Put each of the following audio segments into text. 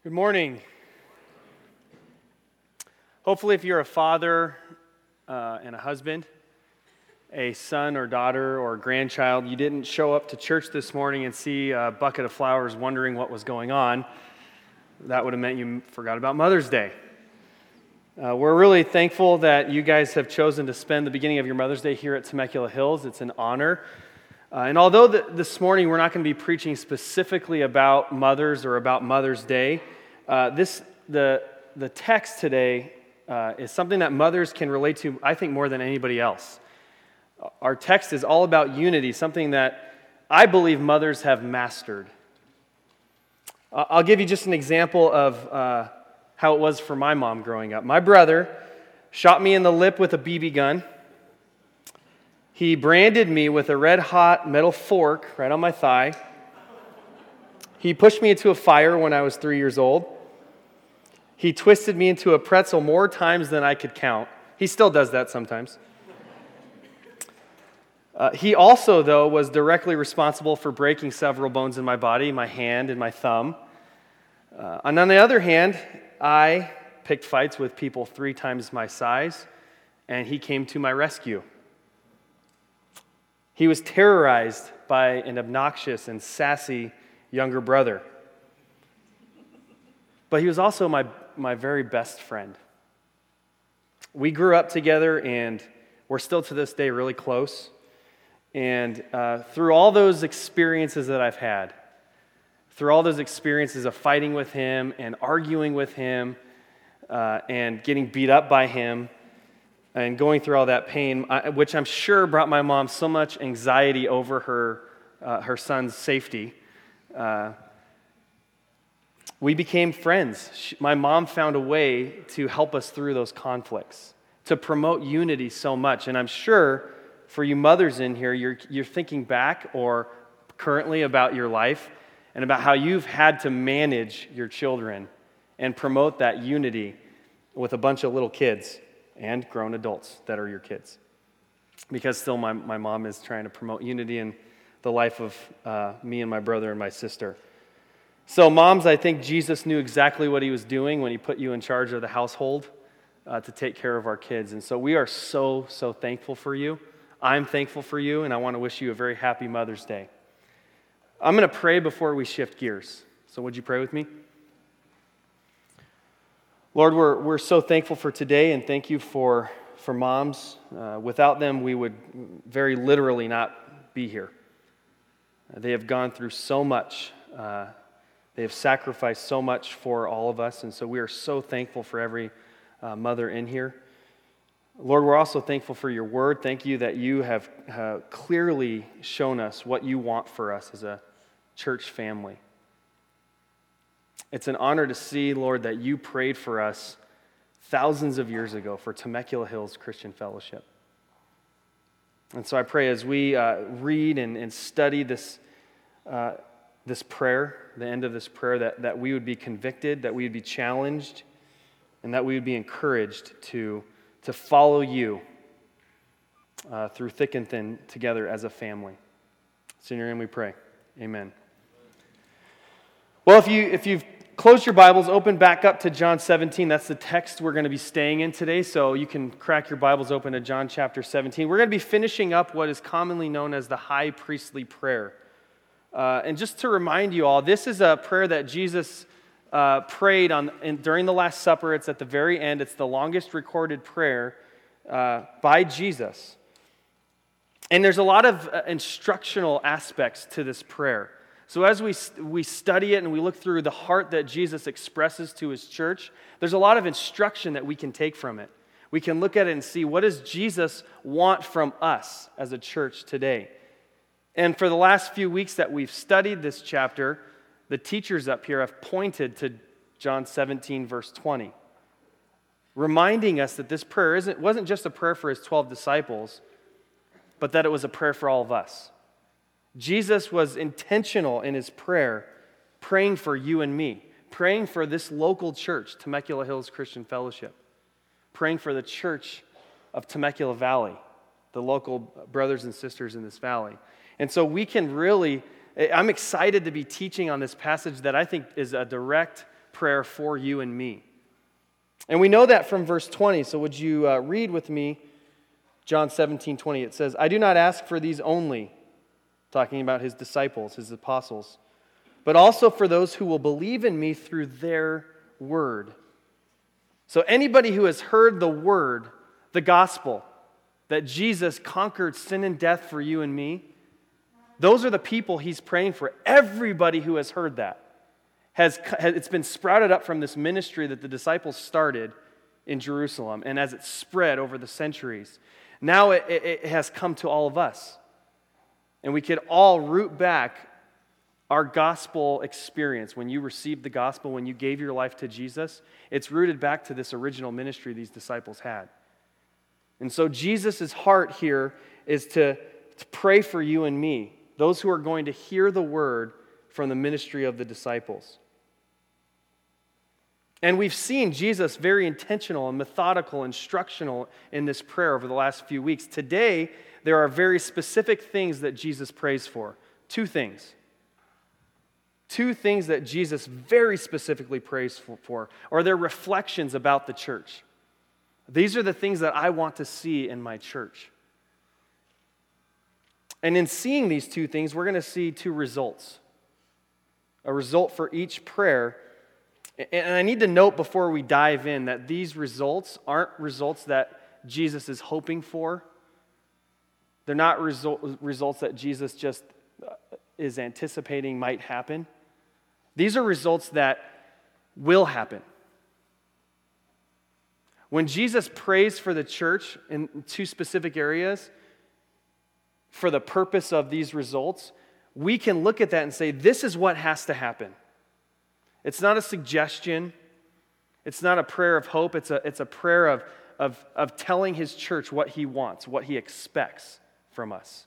Good morning. Hopefully, if you're a father and a husband, a son or daughter or grandchild, you didn't show up to church this morning and see a bucket of flowers wondering what was going on. That would have meant you forgot about Mother's Day. We're really thankful that you guys have chosen to spend the beginning of your Mother's Day here at Temecula Hills. It's an honor. And although this morning we're not going to be preaching specifically about mothers or about Mother's Day, the text today is something that mothers can relate to, I think, more than anybody else. Our text is all about unity, something that I believe mothers have mastered. I'll give you just an example of how it was for my mom growing up. My brother shot me in the lip with a BB gun. He branded me with a red-hot metal fork right on my thigh. He pushed me into a fire when I was 3 years old. He twisted me into a pretzel more times than I could count. He still does that sometimes. He also, though, was directly responsible for breaking several bones in my body, my hand and my thumb. And on the other hand, I picked fights with people 3 times my size, and he came to my rescue. He was terrorized by an obnoxious and sassy younger brother. But he was also my very best friend. We grew up together, and we're still to this day really close. And through all those experiences that I've had, through all those experiences of fighting with him and arguing with him and getting beat up by him, and going through all that pain, which I'm sure brought my mom so much anxiety over her son's safety, we became friends. My mom found a way to help us through those conflicts, to promote unity so much. And I'm sure for you mothers in here, you're thinking back or currently about your life and about how you've had to manage your children and promote that unity with a bunch of little kids and grown adults that are your kids. Because still my mom is trying to promote unity in the life of me and my brother and my sister. So moms, I think Jesus knew exactly what he was doing when he put you in charge of the household to take care of our kids. And so we are so thankful for you. I'm thankful for you, and I want to wish you a very happy Mother's Day. I'm going to pray before we shift gears. So would you pray with me? Lord, we're so thankful for today, and thank you for moms. Without them, we would very literally not be here. They have gone through so much. They have sacrificed so much for all of us, and so we are so thankful for every mother in here. Lord, we're also thankful for your word. Thank you that you have clearly shown us what you want for us as a church family. It's an honor to see, Lord, that you prayed for us thousands of years ago for Temecula Hills Christian Fellowship. And so I pray as we read and study this prayer, the end of this prayer, that we would be convicted, that we would be challenged, and that we would be encouraged to follow you through thick and thin together as a family. It's in your name we pray. Amen. Well, if you've closed your Bibles, open back up to John 17. That's the text we're going to be staying in today, so you can crack your Bibles open to John chapter 17. We're going to be finishing up what is commonly known as the high priestly prayer. And just to remind you all, this is a prayer that Jesus prayed during the Last Supper. It's at the very end. It's the longest recorded prayer by Jesus. And there's a lot of instructional aspects to this prayer. So as we study it and we look through the heart that Jesus expresses to his church, there's a lot of instruction that we can take from it. We can look at it and see, what does Jesus want from us as a church today? And for the last few weeks that we've studied this chapter, the teachers up here have pointed to John 17, verse 20, reminding us that this prayer wasn't just a prayer for his 12 disciples, but that it was a prayer for all of us. Jesus was intentional in his prayer, praying for you and me, praying for this local church, Temecula Hills Christian Fellowship, praying for the church of Temecula Valley, the local brothers and sisters in this valley. And so we can really, I'm excited to be teaching on this passage that I think is a direct prayer for you and me. And we know that from verse 20, so would you read with me John 17:20? It says, I do not ask for these only, talking about his disciples, his apostles, but also for those who will believe in me through their word. So anybody who has heard the word, the gospel, that Jesus conquered sin and death for you and me, those are the people he's praying for. Everybody who has heard that. It's been sprouted up from this ministry that the disciples started in Jerusalem, and as it spread over the centuries, now it has come to all of us. And we could all root back our gospel experience. When you received the gospel, when you gave your life to Jesus, it's rooted back to this original ministry these disciples had. And so Jesus' heart here is to pray for you and me, those who are going to hear the word from the ministry of the disciples. And we've seen Jesus very intentional and methodical, instructional in this prayer over the last few weeks. Today, there are very specific things that Jesus prays for. Two things. Two things that Jesus very specifically prays for, or they're reflections about the church. These are the things that I want to see in my church. And in seeing these two things, we're going to see two results. A result for each prayer. And I need to note before we dive in that these results aren't results that Jesus is hoping for. They're not results that Jesus just is anticipating might happen. These are results that will happen. When Jesus prays for the church in two specific areas for the purpose of these results, we can look at that and say, this is what has to happen. It's not a suggestion. It's not a prayer of hope. It's a prayer of telling his church what he wants, what he expects from us.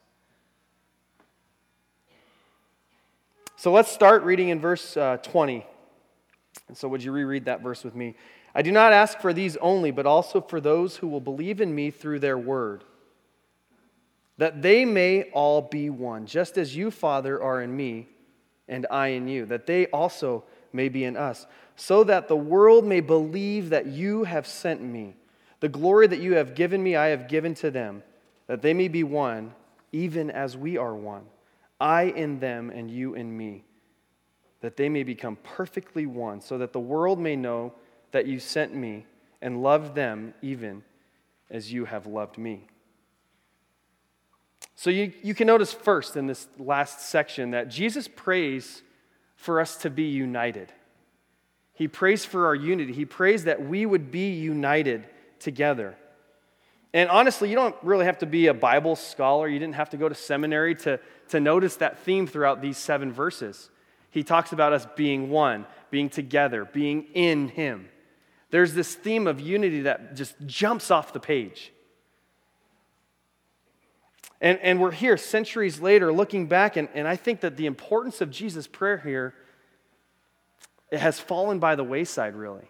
So let's start reading in verse 20. And so would you reread that verse with me? I do not ask for these only, but also for those who will believe in me through their word, that they may all be one, just as you, Father, are in me, and I in you, that they also may be in us, so that the world may believe that you have sent me. The glory that you have given me, I have given to them, that they may be one, even as we are one. I in them and you in me, that they may become perfectly one, so that the world may know that you sent me and loved them even as you have loved me. So you can notice first in this last section that Jesus prays for us to be united. He prays for our unity. He prays that we would be united together. And honestly, you don't really have to be a Bible scholar. You didn't have to go to seminary to notice that theme throughout these 7 verses. He talks about us being one, being together, being in him. There's this theme of unity that just jumps off the page. And we're here centuries later looking back, and I think that the importance of Jesus' prayer here, it has fallen by the wayside, really.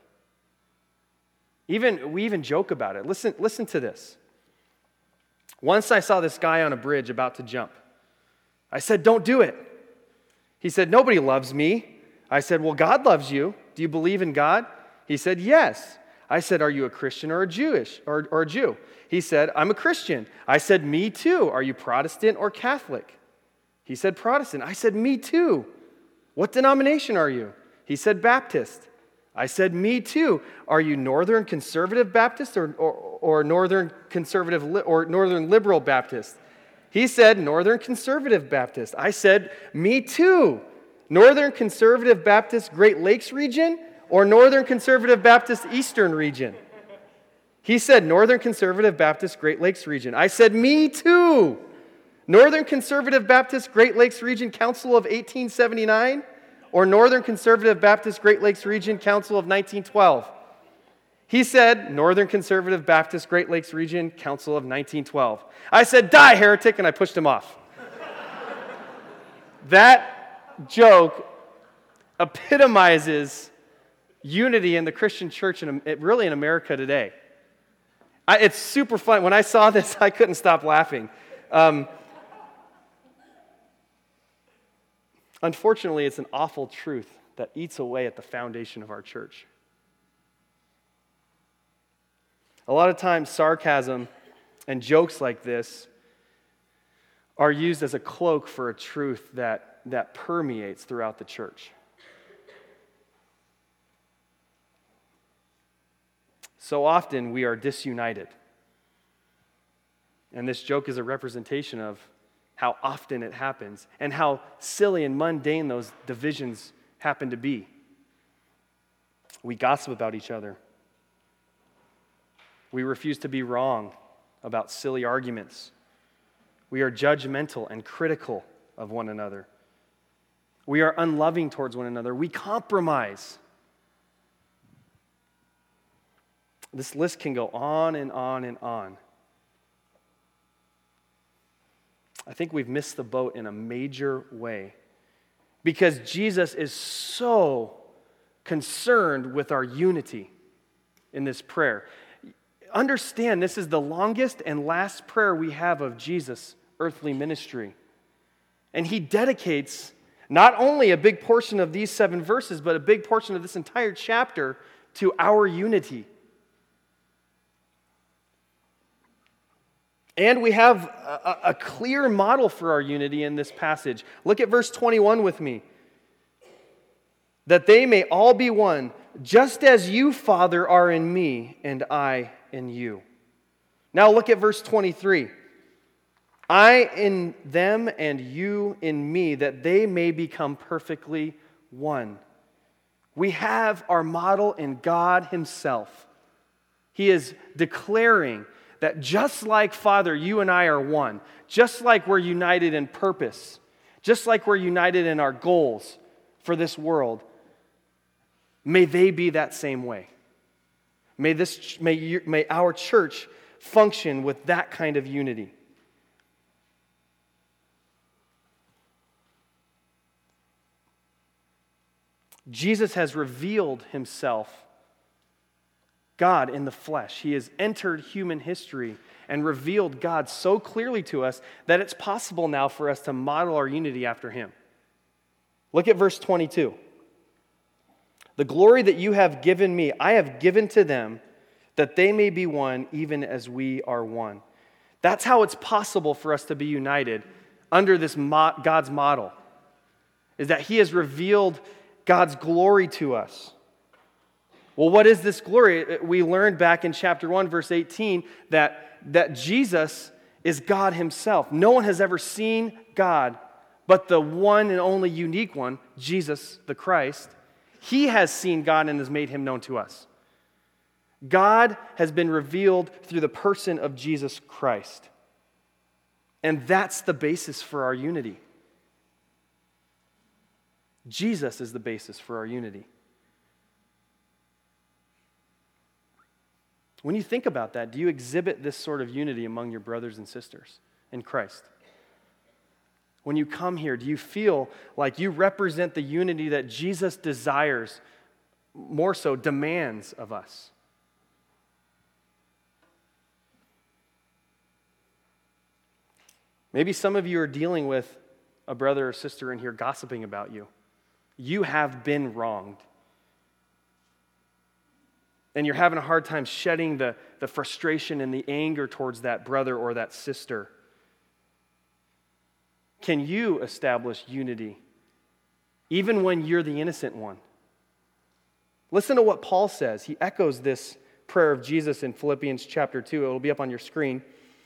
We even joke about it. Listen to this. Once I saw this guy on a bridge about to jump. I said, don't do it. He said, nobody loves me. I said, well, God loves you. Do you believe in God? He said, yes. I said, are you a Christian or a Jew? He said, I'm a Christian. I said, me too. Are you Protestant or Catholic? He said, Protestant. I said, me too. What denomination are you? He said, Baptist. I said, me too. Are you Northern Conservative Baptist or Northern Conservative or Northern Liberal Baptist? He said, Northern Conservative Baptist. I said, me too. Northern Conservative Baptist Great Lakes region or Northern Conservative Baptist Eastern region? He said, Northern Conservative Baptist Great Lakes region. I said, me too. Northern Conservative Baptist Great Lakes Region Council of 1879 or Northern Conservative Baptist Great Lakes Region Council of 1912? He said, Northern Conservative Baptist Great Lakes Region Council of 1912. I said, die, heretic, and I pushed him off. That joke epitomizes unity in the Christian church, and really in America today. It's super fun. When I saw this, I couldn't stop laughing. Unfortunately, it's an awful truth that eats away at the foundation of our church. A lot of times, sarcasm and jokes like this are used as a cloak for a truth that permeates throughout the church. So often we are disunited. And this joke is a representation of how often it happens and how silly and mundane those divisions happen to be. We gossip about each other. We refuse to be wrong about silly arguments. We are judgmental and critical of one another. We are unloving towards one another. We compromise. This list can go on and on and on. I think we've missed the boat in a major way because Jesus is so concerned with our unity in this prayer. Understand, this is the longest and last prayer we have of Jesus' earthly ministry. And he dedicates not only a big portion of these 7 verses, but a big portion of this entire chapter to our unity. And we have a clear model for our unity in this passage. Look at verse 21 with me. That they may all be one, just as you, Father, are in me, and I in you. Now look at verse 23. I in them and you in me, that they may become perfectly one. We have our model in God himself. He is declaring that just like Father, you and I are one. Just like we're united in purpose. Just like we're united in our goals for this world. May they be that same way. May our church function with that kind of unity. Jesus has revealed himself, God in the flesh. He has entered human history and revealed God so clearly to us that it's possible now for us to model our unity after him. Look at verse 22. The glory that you have given me, I have given to them, that they may be one, even as we are one. That's how it's possible for us to be united under this God's model, is that he has revealed God's glory to us. Well, what is this glory? We learned back in chapter 1, verse 18, that Jesus is God himself. No one has ever seen God, but the one and only unique one, Jesus the Christ. He has seen God and has made him known to us. God has been revealed through the person of Jesus Christ. And that's the basis for our unity. Jesus is the basis for our unity. When you think about that, do you exhibit this sort of unity among your brothers and sisters in Christ? When you come here, do you feel like you represent the unity that Jesus desires, more so demands of us? Maybe some of you are dealing with a brother or sister in here gossiping about you. You have been wronged. And you're having a hard time shedding the frustration and the anger towards that brother or that sister. Can you establish unity even when you're the innocent one? Listen to what Paul says. He echoes this prayer of Jesus in Philippians chapter 2. It will be up on your screen.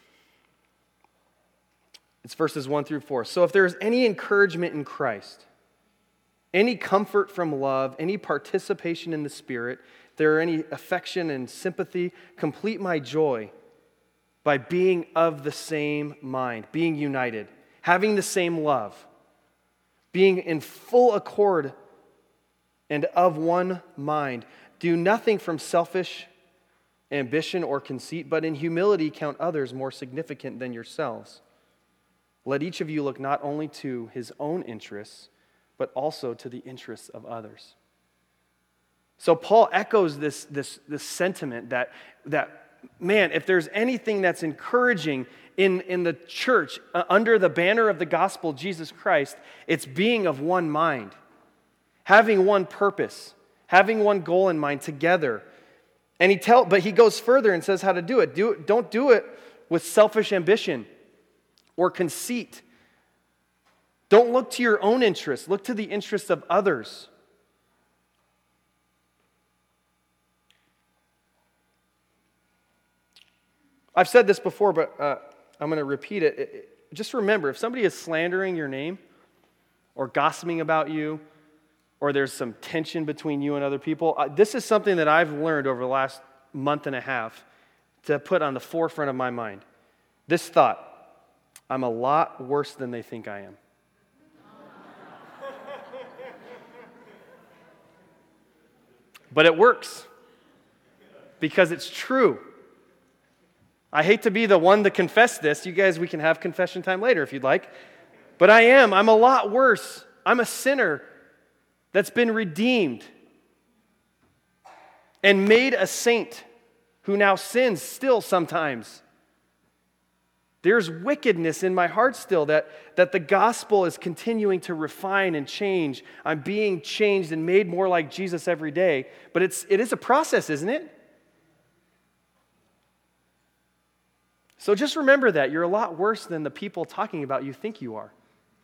It's verses 1 through 4. So if there is any encouragement in Christ, any comfort from love, any participation in the Spirit, if there are any affection and sympathy, complete my joy by being of the same mind, being united, having the same love, being in full accord and of one mind. Do nothing from selfish ambition or conceit, but in humility count others more significant than yourselves. Let each of you look not only to his own interests, but also to the interests of others. So Paul echoes this sentiment that man, if there's anything that's encouraging in the church under the banner of the gospel of Jesus Christ, it's being of one mind. having one purpose, having one goal in mind together. But he goes further and says how to do it. Don't do it with selfish ambition or conceit. Don't look to your own interests. Look to the interests of others. I've said this before, but I'm going to repeat it. Just remember, if somebody is slandering your name or gossiping about you, or there's some tension between you and other people, this is something that I've learned over the last month and a half to put on the forefront of my mind. This thought: I'm a lot worse than they think I am. But it works because it's true. I hate to be the one to confess this. You guys, we can have confession time later if you'd like. But I'm a lot worse. I'm a sinner that's been redeemed and made a saint who now sins still sometimes. There's wickedness in my heart still that the gospel is continuing to refine and change. I'm being changed and made more like Jesus every day. But it is a process, isn't it? So just remember that. You're a lot worse than the people talking about you think you are.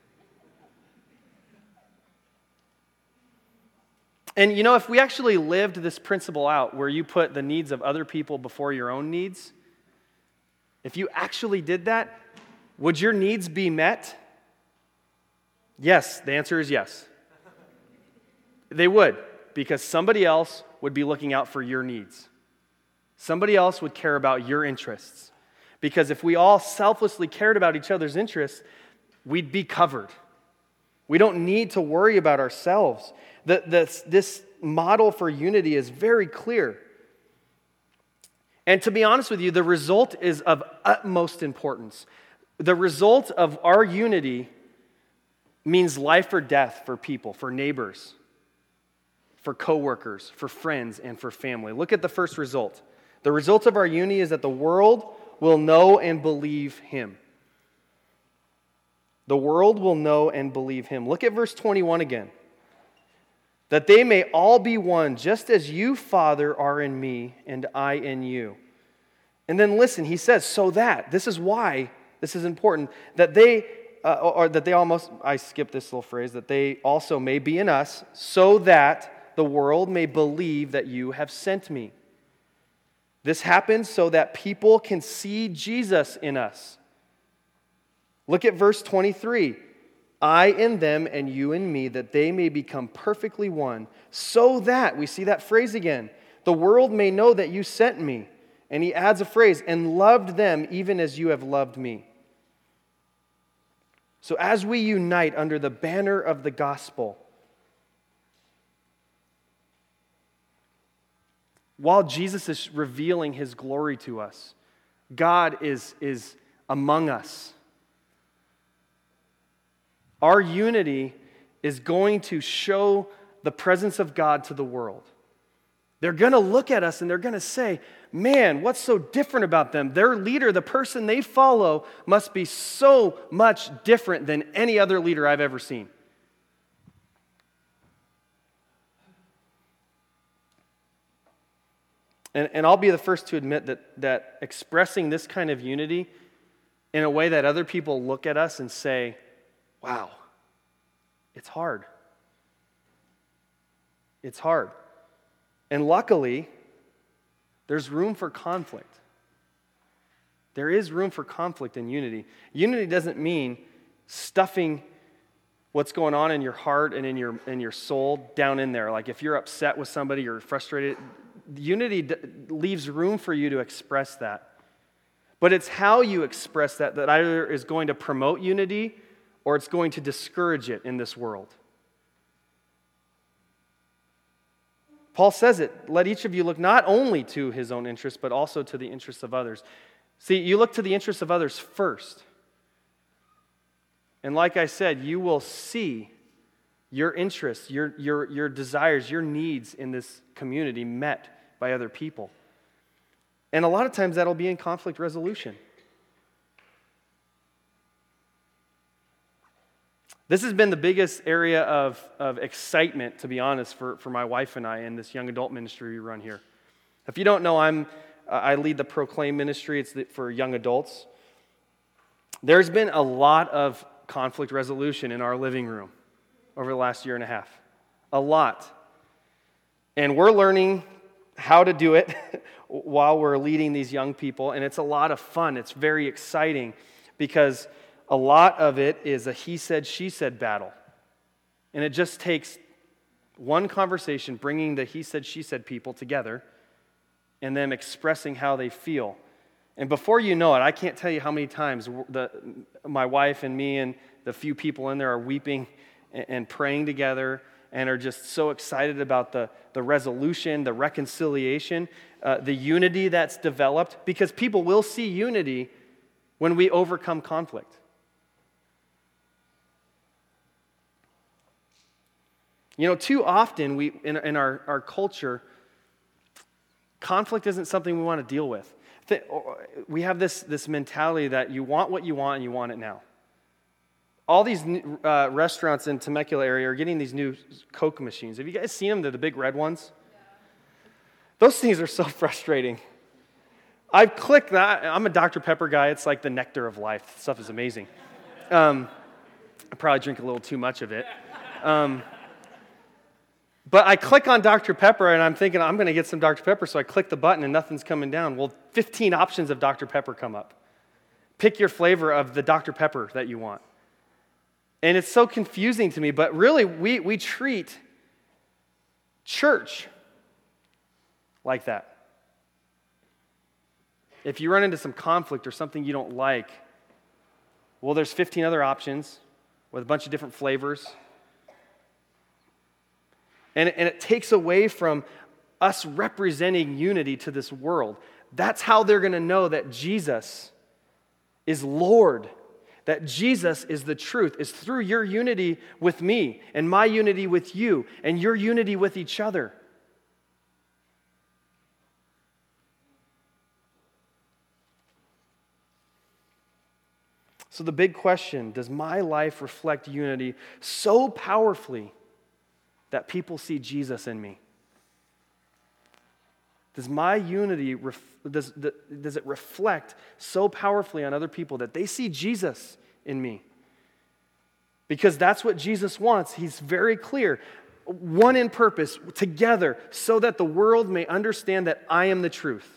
And you know, if we actually lived this principle out where you put the needs of other people before your own needs, if you actually did that, would your needs be met? Yes, the answer is yes. They would, because somebody else would be looking out for your needs. Somebody else would care about your interests. Because if we all selflessly cared about each other's interests, we'd be covered. We don't need to worry about ourselves. This model for unity is very clear. And to be honest with you, the result is of utmost importance. The result of our unity means life or death for people, for neighbors, for coworkers, for friends, and for family. Look at the first result. The result of our unity is that the world will know and believe him. The world will know and believe him. Look at verse 21 again. That they may all be one, just as you, Father, are in me and I in you. And then listen, he says, so that, this is why this is important, that I skipped this little phrase, that they also may be in us, so that the world may believe that you have sent me. This happens so that people can see Jesus in us. Look at verse 23. I in them and you in me, that they may become perfectly one, so that, we see that phrase again, the world may know that you sent me. And he adds a phrase, and loved them even as you have loved me. So as we unite under the banner of the gospel, while Jesus is revealing his glory to us, God is among us. Our unity is going to show the presence of God to the world. They're going to look at us and they're going to say, man, what's so different about them? Their leader, the person they follow, must be so much different than any other leader I've ever seen. And I'll be the first to admit that expressing this kind of unity in a way that other people look at us and say, wow, it's hard. It's hard. And luckily, there's room for conflict. There is room for conflict in unity. Unity doesn't mean stuffing what's going on in your heart and in your soul down in there. Like if you're upset with somebody, you're frustrated, unity leaves room for you to express that. But it's how you express that either is going to promote unity or it's going to discourage it in this world. Paul says it, let each of you look not only to his own interests, but also to the interests of others. See, you look to the interests of others first. And like I said, you will see your interests, your desires, your needs in this community met by other people. And a lot of times that'll be in conflict resolution. This has been the biggest area of excitement, to be honest, for my wife and I in this young adult ministry we run here. If you don't know, I lead the Proclaim ministry. It's for young adults. There's been a lot of conflict resolution in our living room over the last year and a half. A lot. And we're learning how to do it while we're leading these young people, and it's a lot of fun. It's very exciting because a lot of it is a he said, she said battle. And it just takes one conversation bringing the he said, she said people together and them expressing how they feel. And before you know it, I can't tell you how many times my wife and me and the few people in there are weeping and praying together and are just so excited about the resolution, the reconciliation, the unity that's developed, because people will see unity when we overcome conflict. You know, too often in our culture, conflict isn't something we want to deal with. We have this mentality that you want what you want and you want it now. All these restaurants in Temecula area are getting these new Coke machines. Have you guys seen them? They're the big red ones. Yeah. Those things are so frustrating. I've clicked that. I'm a Dr. Pepper guy. It's like the nectar of life. The stuff is amazing. I probably drink a little too much of it. But I click on Dr. Pepper, and I'm thinking, I'm going to get some Dr. Pepper, so I click the button, and nothing's coming down. Well, 15 options of Dr. Pepper come up. Pick your flavor of the Dr. Pepper that you want. And it's so confusing to me, but really, we treat church like that. If you run into some conflict or something you don't like, well, there's 15 other options with a bunch of different flavors. And it takes away from us representing unity to this world. That's how they're going to know that Jesus is Lord, that Jesus is the truth, is through your unity with me and my unity with you and your unity with each other. So the big question, does my life reflect unity so powerfully that people see Jesus in me? Does my unity, does it reflect so powerfully on other people that they see Jesus in me? Because that's what Jesus wants. He's very clear. One in purpose, together, so that the world may understand that I am the truth.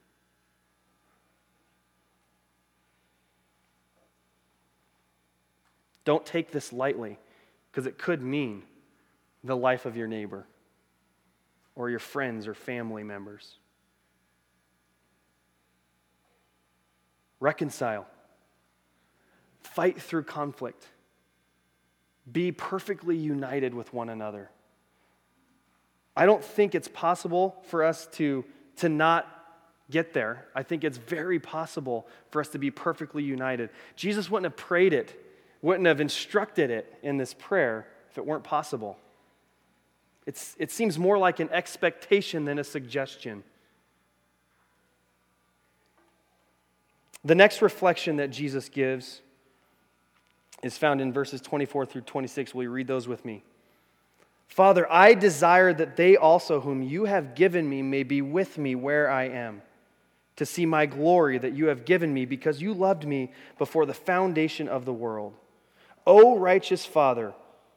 Don't take this lightly, because it could mean the life of your neighbor or your friends or family members. Reconcile. Fight through conflict. Be perfectly united with one another. I don't think it's possible for us to not get there. I think it's very possible for us to be perfectly united. Jesus wouldn't have prayed it, wouldn't have instructed it in this prayer if it weren't possible. It seems more like an expectation than a suggestion. The next reflection that Jesus gives is found in verses 24 through 26. Will you read those with me? Father, I desire that they also whom you have given me may be with me where I am, to see my glory that you have given me because you loved me before the foundation of the world. O righteous Father,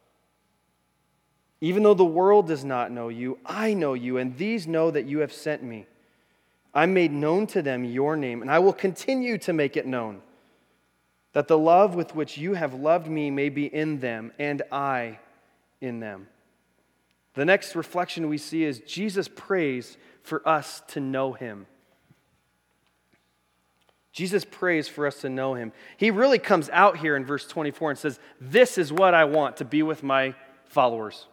even though the world does not know you, I know you, and these know that you have sent me. I made known to them your name, and I will continue to make it known, that the love with which you have loved me may be in them, and I in them. The next reflection we see is Jesus prays for us to know him. Jesus prays for us to know him. He really comes out here in verse 24 and says, this is what I want, to be with my followers.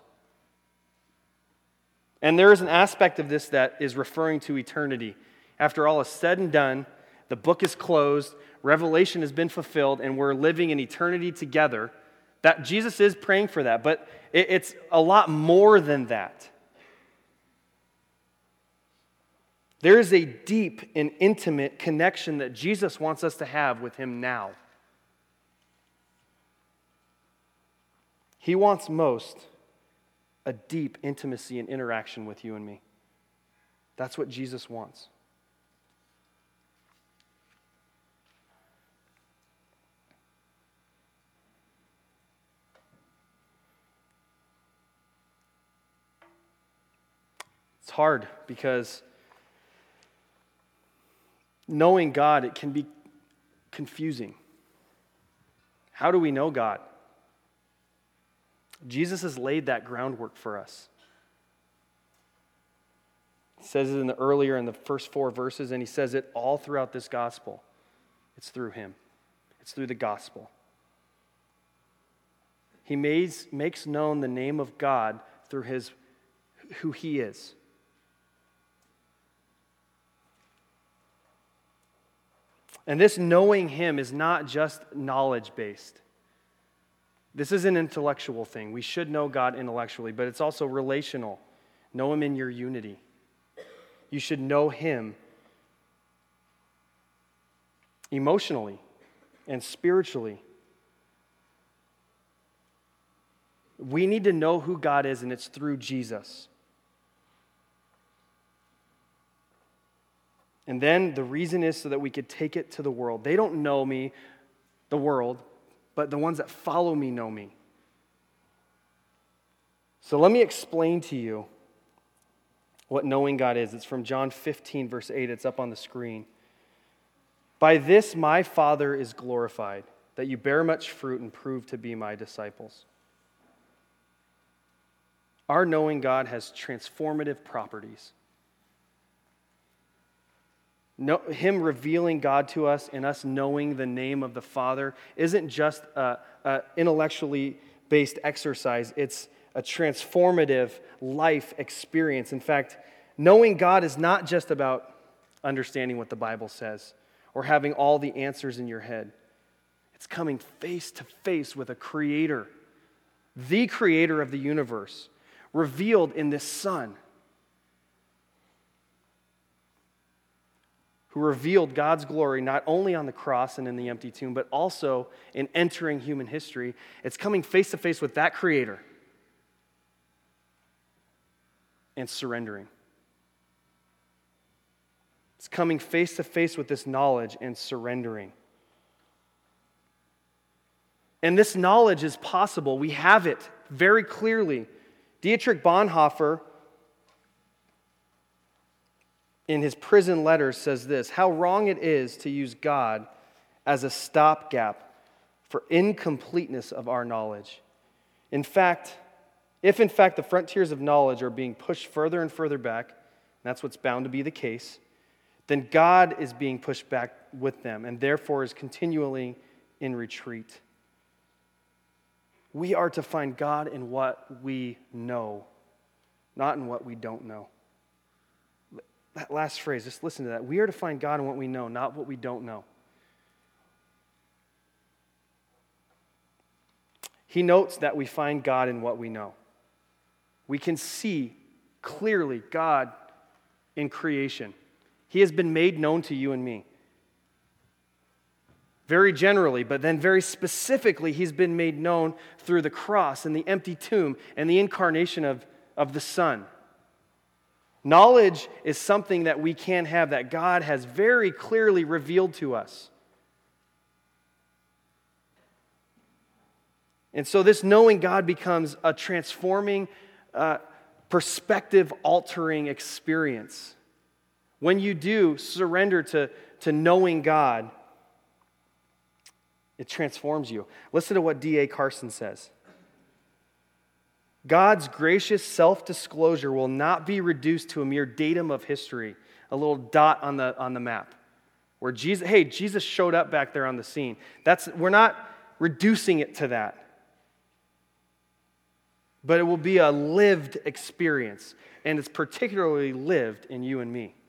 And there is an aspect of this that is referring to eternity. After all is said and done, the book is closed, Revelation has been fulfilled, and we're living in eternity together. That Jesus is praying for that, but it's a lot more than that. There is a deep and intimate connection that Jesus wants us to have with him now. He wants most a deep intimacy and interaction with you and me. That's what Jesus wants. It's hard because knowing God, it can be confusing. How do we know God? Jesus has laid that groundwork for us. He says it in the first 4 verses, and he says it all throughout this gospel. It's through him. It's through the gospel. He makes known the name of God through who he is. And this knowing him is not just knowledge-based. This is an intellectual thing. We should know God intellectually, but it's also relational. Know him in your unity. You should know him emotionally and spiritually. We need to know who God is, and it's through Jesus. And then the reason is so that we could take it to the world. They don't know me, the world, but the ones that follow me know me. So let me explain to you what knowing God is. It's from John 15, verse 8. It's up on the screen. By this my Father is glorified, that you bear much fruit and prove to be my disciples. Our knowing God has transformative properties. Him revealing God to us and us knowing the name of the Father isn't just an intellectually based exercise. It's a transformative life experience. In fact, knowing God is not just about understanding what the Bible says or having all the answers in your head. It's coming face to face with a creator, the creator of the universe, revealed in this Son, who revealed God's glory not only on the cross and in the empty tomb, but also in entering human history. It's coming face to face with that creator and surrendering. It's coming face to face with this knowledge and surrendering. And this knowledge is possible. We have it very clearly. Dietrich Bonhoeffer, in his prison letters, says this: how wrong it is to use God as a stopgap for incompleteness of our knowledge. If in fact the frontiers of knowledge are being pushed further and further back, and that's what's bound to be the case, then God is being pushed back with them and therefore is continually in retreat. We are to find God in what we know, not in what we don't know. That last phrase, just listen to that. We are to find God in what we know, not what we don't know. He notes that we find God in what we know. We can see clearly God in creation. He has been made known to you and me. Very generally, but then very specifically, he's been made known through the cross and the empty tomb and the incarnation of the Son. Knowledge is something that we can have, that God has very clearly revealed to us. And so this knowing God becomes a transforming, perspective-altering experience. When you do surrender to knowing God, it transforms you. Listen to what D.A. Carson says. God's gracious self-disclosure will not be reduced to a mere datum of history, a little dot on the map, where Jesus showed up back there on the scene. We're not reducing it to that. But it will be a lived experience, and it's particularly lived in you and me.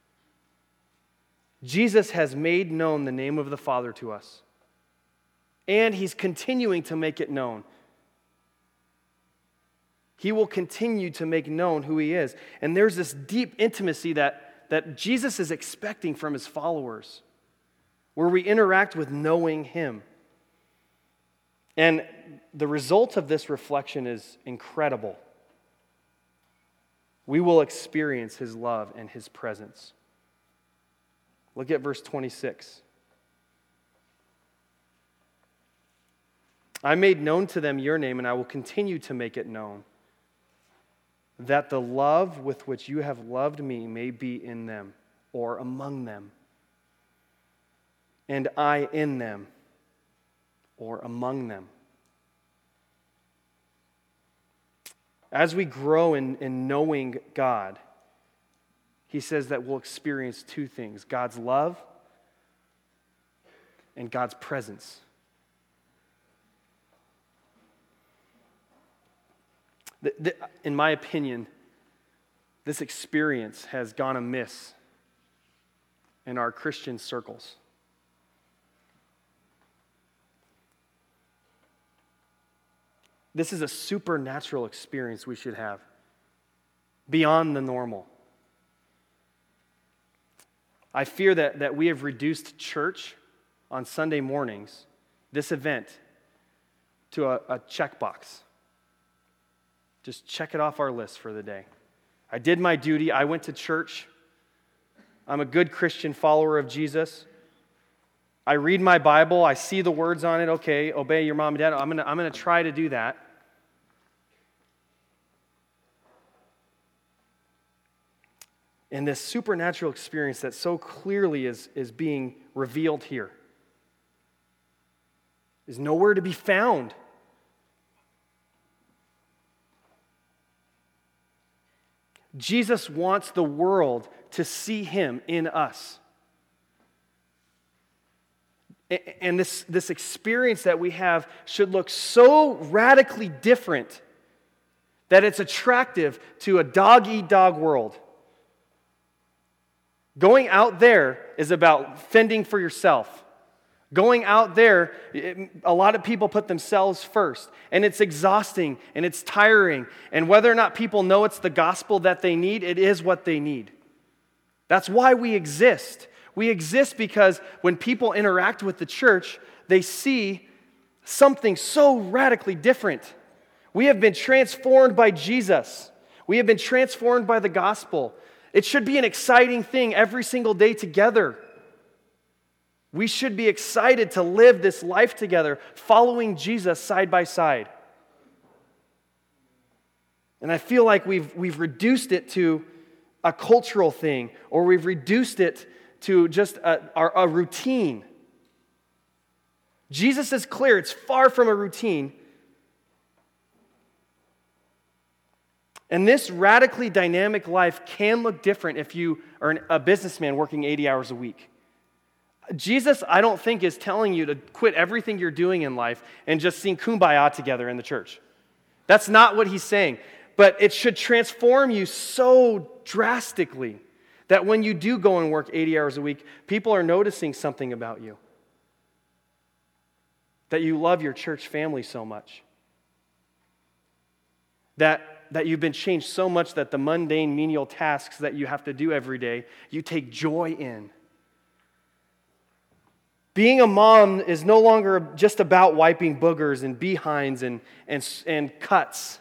Jesus has made known the name of the Father to us, and he's continuing to make it known. He will continue to make known who he is. And there's this deep intimacy that Jesus is expecting from his followers, where we interact with knowing him. And the result of this reflection is incredible. We will experience His love and His presence. Look at verse 26. I made known to them your name, and I will continue to make it known, that the love with which you have loved me may be in them, or among them, and I in them, or among them. As we grow in knowing God, he says that we'll experience two things: God's love and God's presence. In my opinion, this experience has gone amiss in our Christian circles. This is a supernatural experience we should have, beyond the normal. I fear that we have reduced church on Sunday mornings, this event, to a checkbox. Just check it off our list for the day. I did my duty. I went to church. I'm a good Christian follower of Jesus. I read my Bible. I see the words on it. Okay, obey your mom and dad. I'm gonna try to do that. And this supernatural experience that so clearly is being revealed here is nowhere to be found. Jesus wants the world to see Him in us. And this experience that we have should look so radically different that it's attractive to a dog-eat-dog world. Going out there is about fending for yourself. Going out there, a lot of people put themselves first, and it's exhausting, and it's tiring, and whether or not people know it's the gospel that they need, it is what they need. That's why we exist. We exist because when people interact with the church, they see something so radically different. We have been transformed by Jesus. We have been transformed by the gospel. It should be an exciting thing every single day together. We should be excited to live this life together, following Jesus side by side. And I feel like we've reduced it to a cultural thing, or we've reduced it to just a routine. Jesus is clear, it's far from a routine. And this radically dynamic life can look different if you are a businessman working 80 hours a week. Jesus, I don't think, is telling you to quit everything you're doing in life and just sing Kumbaya together in the church. That's not what he's saying. But it should transform you so drastically that when you do go and work 80 hours a week, people are noticing something about you. That you love your church family so much. That you've been changed so much that the mundane, menial tasks that you have to do every day, you take joy in. Being a mom is no longer just about wiping boogers and behinds and cuts.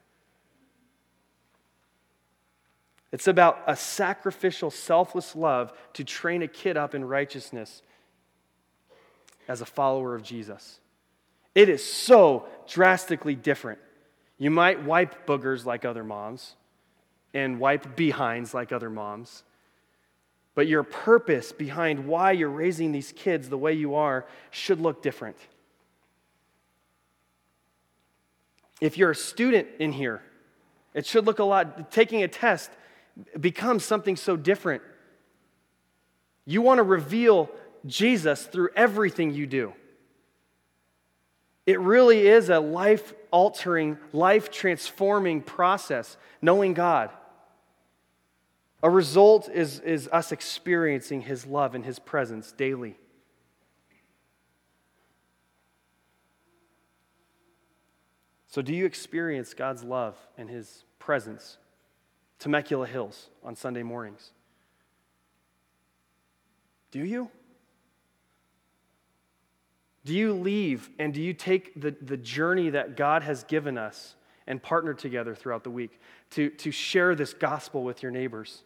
It's about a sacrificial, selfless love to train a kid up in righteousness as a follower of Jesus. It is so drastically different. You might wipe boogers like other moms and wipe behinds like other moms. But your purpose behind why you're raising these kids the way you are should look different. If you're a student in here, it should look a lot, taking a test becomes something so different. You want to reveal Jesus through everything you do. It really is a life-altering, life-transforming process, knowing God. A result is us experiencing His love and His presence daily. So do you experience God's love and His presence? Temecula Hills on Sunday mornings. Do you? Do you leave and do you take the journey that God has given us and partner together throughout the week to share this gospel with your neighbors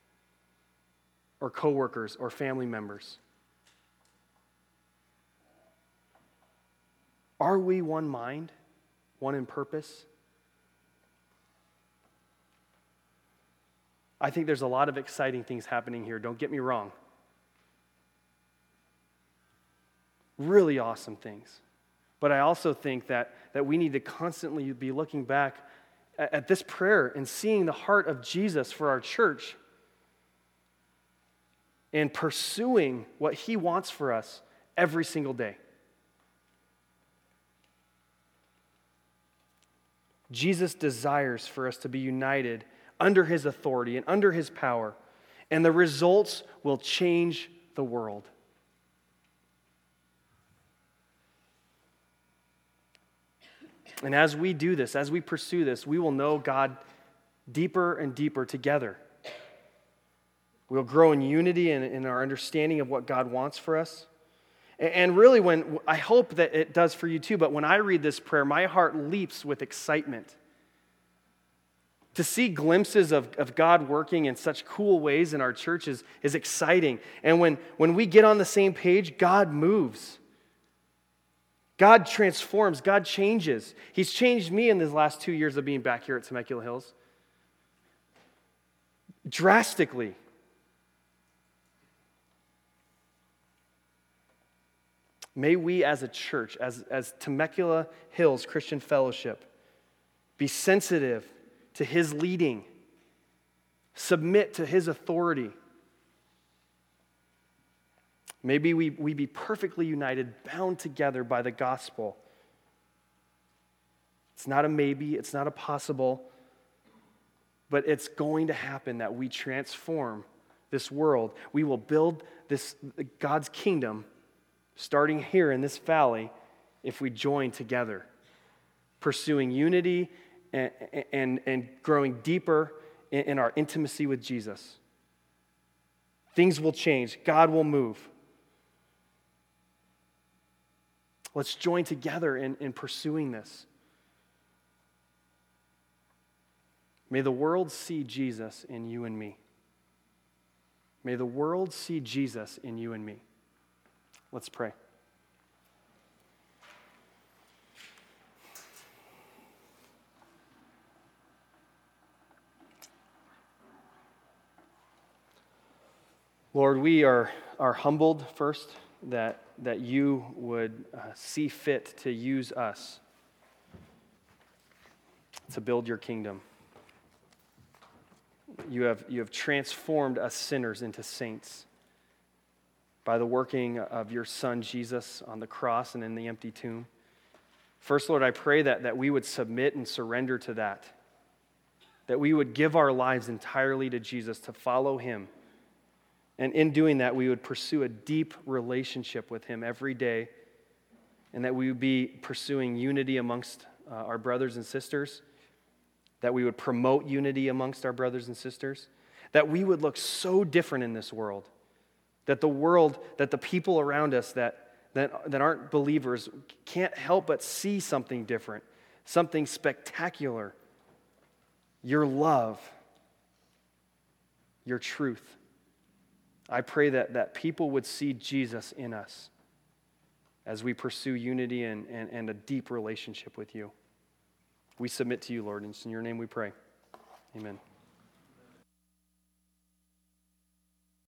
or coworkers or family members? Are we one mind, one in purpose? I think there's a lot of exciting things happening here, don't get me wrong. Really awesome things. But I also think that we need to constantly be looking back at this prayer and seeing the heart of Jesus for our church and pursuing what he wants for us every single day. Jesus desires for us to be united under his authority and under his power, and the results will change the world. And as we do this, as we pursue this, we will know God deeper and deeper together. We'll grow in unity and in our understanding of what God wants for us. And really, I hope that it does for you too, but when I read this prayer, my heart leaps with excitement. To see glimpses of God working in such cool ways in our church is exciting. And when we get on the same page, God moves. God transforms. God changes. He's changed me in these last 2 years of being back here at Temecula Hills. Drastically. May we as a church, as Temecula Hills Christian Fellowship, be sensitive to his leading, submit to his authority. Maybe we be perfectly united, bound together by the gospel. It's not a maybe, it's not a possible, but it's going to happen that we transform this world. We will build God's kingdom starting here in this valley if we join together, pursuing unity and growing deeper in our intimacy with Jesus. Things will change. God will move. Let's join together in pursuing this. May the world see Jesus in you and me. May the world see Jesus in you and me. Let's pray. Lord, we are humbled first that you would see fit to use us to build your kingdom. You have transformed us sinners into saints by the working of your Son, Jesus, on the cross and in the empty tomb. First, Lord, I pray that we would submit and surrender to that we would give our lives entirely to Jesus, to follow him. And in doing that, we would pursue a deep relationship with him every day, and that we would be pursuing unity amongst our brothers and sisters, that we would promote unity amongst our brothers and sisters, that we would look so different in this world, that the people around us that aren't believers can't help but see something different, something spectacular, your love, your truth. I pray that people would see Jesus in us as we pursue unity and a deep relationship with you. We submit to you, Lord, and it's in your name we pray. Amen.